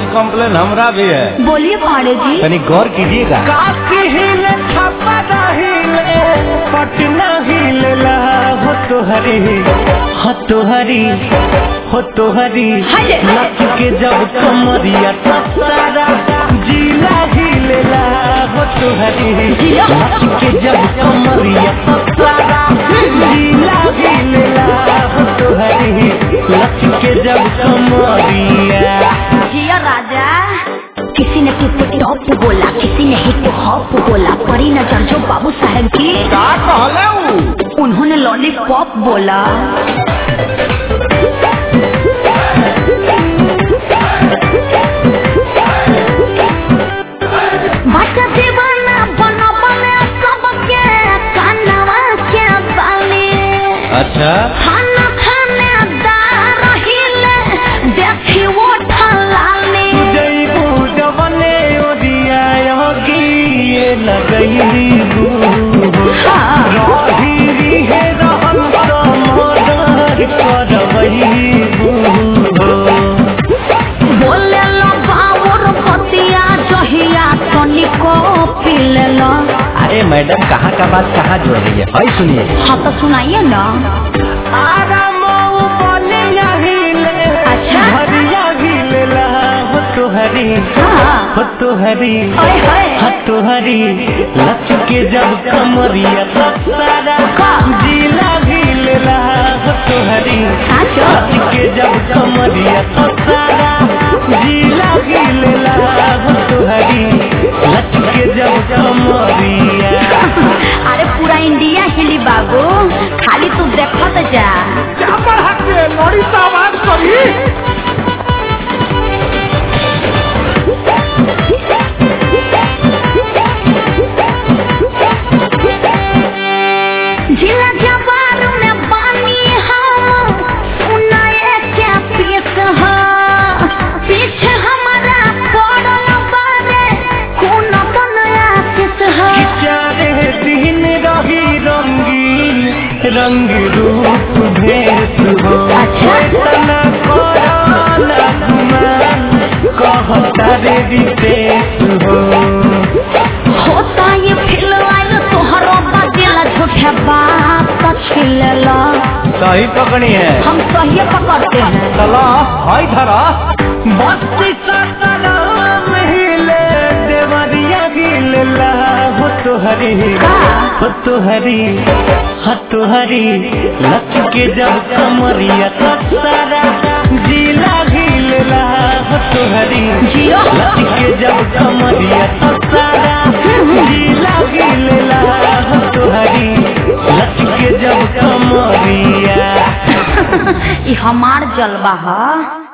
Complain हमरा भी है। बोलिए पाड़े जी। तनी गौर कीजिएगा। काशी हिले छपरा हिले पटना हिलेला हो तोहरी हो तोहरी हो तोहरी नाच के जब कमरिया सारा जिला हिलेला हो तोहरी नाच के जब कमरिया सारा जिला हिलेला हो तोहरी नाच के जब कमरिया। जिया राजा। किसी ने टिप टॉप बोला, किसी ने हिप हॉप बोला, परी नजर जो बाबू साहब की का कहले उन्होंने लॉलीपॉप बोला। बच्चा दीवाना बना बने सबके कानवा के बाली। अच्छा खाना खाने दार हिले देखी वो ठलाली। लगई रही है रहन मदर करवई बोले लो बाबूर पतिया जहिया तनिको पीले लो। अरे मैडम कहाँ का बात कहाँ जोड़ रही है भाई सुनिए। हाँ तो सुनाइए ना। अच्छा तोहरी हाँ हो तोहरी हो तोहरी लच के जब कमरिया सारा जिला हिलेला हो तोहरी लच के जब कमरिया सारा जिला हिलेला हो तोहरी लच के जब कमरिया। अरे पूरा इंडिया हिली बाबू, खाली तू देखत जा। क्या बढ़ा के लड़ी से आवाज करी। जिला जवार में पानी हम सुनाए क्या पीस हो पीछे हमारा पड़ल बारे कौन बनया किस हो। चारे दिन रही रंगीन रंग रूप भेस हो। अच्छा तना कोरोना गुमान कहता रे विदेश हो। होता ये फिलवाइल तोहरो बदिल झूठे बात छिलेला। सही पकड़ी है। हम सही पकड़ते हैं। चलो हाय धरा बस्ती सासाराम हिले देवरिया हिलेला हो तोहरी हो तोहरी हो तोहरी लच के जब कमरिया सारा जिला हिलेला हो तोहरी लच के जब कमरिया सारा जिला हिलेला हो तोहरी लच के जब कमरिया। ये हमार जलवा है।